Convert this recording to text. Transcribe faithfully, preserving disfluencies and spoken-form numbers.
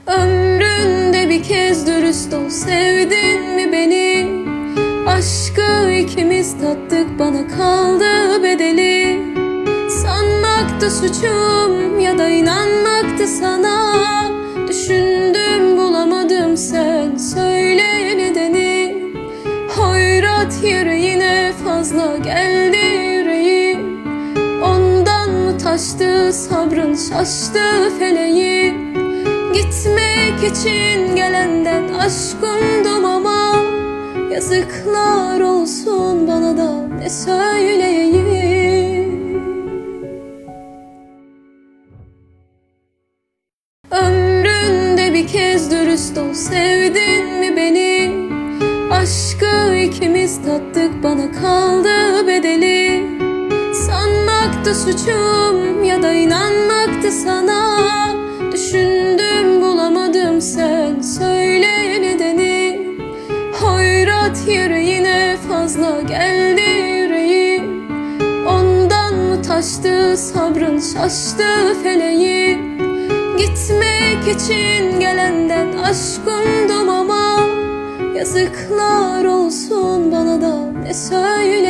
Ömründe bir kez dürüst ol, sevdin mi beni? Aşkı ikimiz tattık, bana kaldı bedeli. Sanmaktı suçum ya da inanmaktı sana. Düşündüm bulamadım, sen söyle nedeni. Hoyrat yüreğine fazla geldi yüreğim. Ondan mı taştı sabrın, şaştı feleğim. Gitmek için gelenden aşkımdım ama yazıklar olsun bana da, ne söyleyeyim. Ömründe bir kez dürüst ol, sevdin mi beni? Aşkı ikimiz tattık, bana kaldı bedeli. Sanmaktı suçum ya da inanmaktı sana. Düşündüm bulamadım, sen söyle nedeni. Hoyrat yüreğine fazla geldi yüreğim. Ondan mı taştı sabrın, şaştı feleğim. Gitmek için gelenden aşkımdım ama yazıklar olsun bana da, ne söyleyeyim.